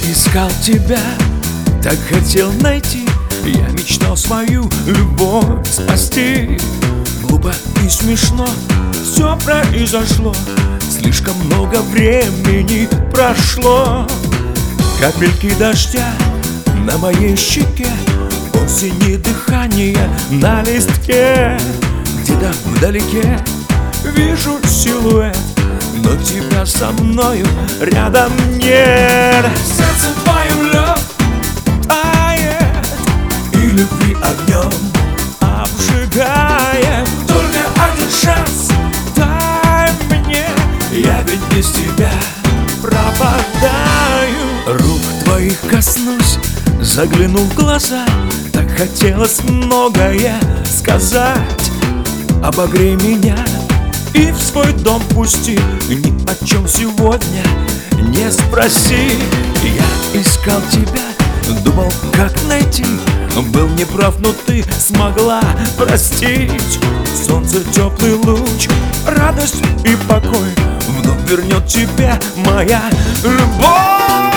искал тебя, так хотел найти. Я мечтал свою любовь спасти. Глупо и смешно все произошло, слишком много времени прошло. Капельки дождя на моей щеке, осени дыхание на листке. Где-то вдалеке вижу силуэт, но тебя со мною рядом нет. Сердце твоим лед тает, и любви огнем обжигает. Только один шанс дай мне, я ведь без тебя пропадаю. Рук твоих коснусь, загляну в глаза, так хотелось многое сказать. Обогрей меня и в свой дом пусти, ни о чем сегодня не спроси. Я искал тебя, думал, как найти, был неправ, но ты смогла простить. Солнце, теплый луч, радость и покой вновь вернет тебе моя любовь.